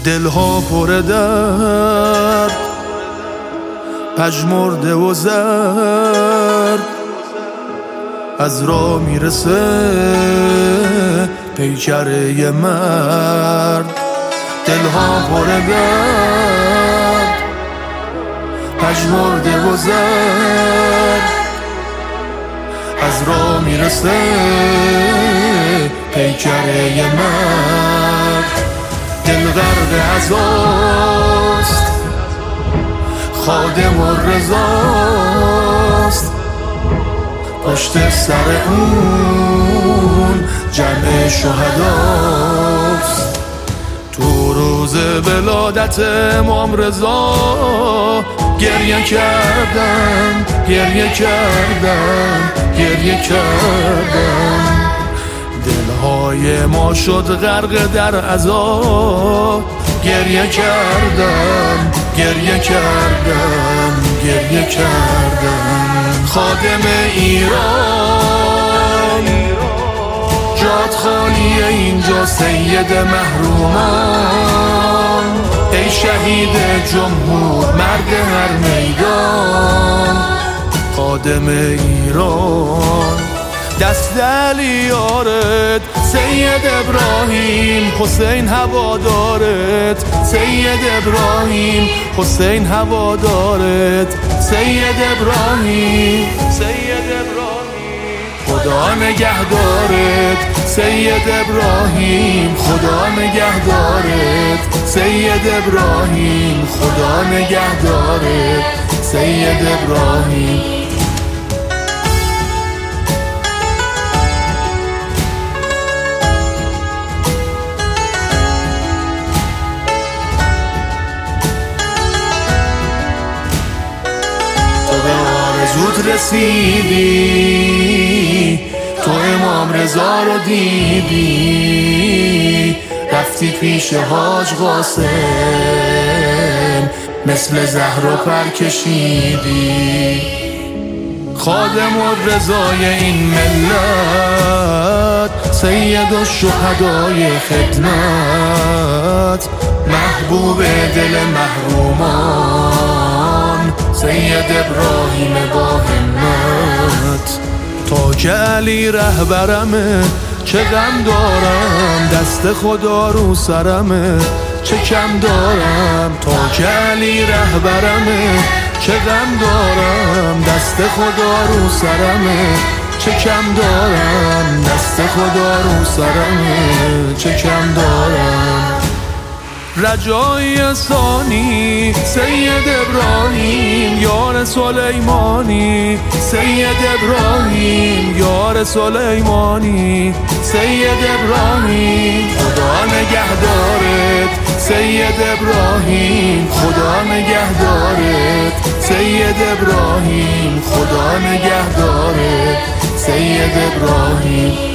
دلها پر درد، پژمرده و زرد، از راه میرسه پیکر یه مرد. دلها پر درد، پژمرده و زرد، از راه میرسه پیکر یه مرد. دل غرق عزاست، خادم و رضاست، پشت سر اون جمع شهداست. تو روز ولادت امام رضا گریه کردم، گریه کردم، گریه کردم. دلهای ما شد غرق در عزا، گریه کردم، گریه کردم، گریه کردم. خادم ایران جات خالیه اینجا، سید محرومان. ای شهید جمهور، مرد هر میدان، خادم ایران. دست علیارت سید ابراهیم، حسین هوادارت سید ابراهیم، حسین هوادارت سید ابراهیم، سید ابراهیم. خدا نگهدارت سید ابراهیم، خدا نگهدارت سید ابراهیم، خدا نگهدارت سید ابراهیم. زود رسیدی، تو امام رضا رو دیدی، رفتی پیش حاج قاسم، مثل زهرا پر کشیدی. خادم و رضای این ملت، سید و شهدای خدمت، محبوب دل محرومان، سید ابراهیم با همت. تا که علی رهبرمه چه غم دارم، دست خدا رو سرمه چه کم دارم. تا که علی رهبرمه چه غم دارم، دست خدا رو سرمه چه کم دارم، دست خدا رو سرمه چه کم دارم. رجای ثانی سید ابراهیم، یار سلیمانی سید ابراهیم، یار سلیمانی سید ابراهیم. خدا نگهدارت سید ابراهیم، خدا نگهدارت سید ابراهیم، خدا نگهدارت سید ابراهیم.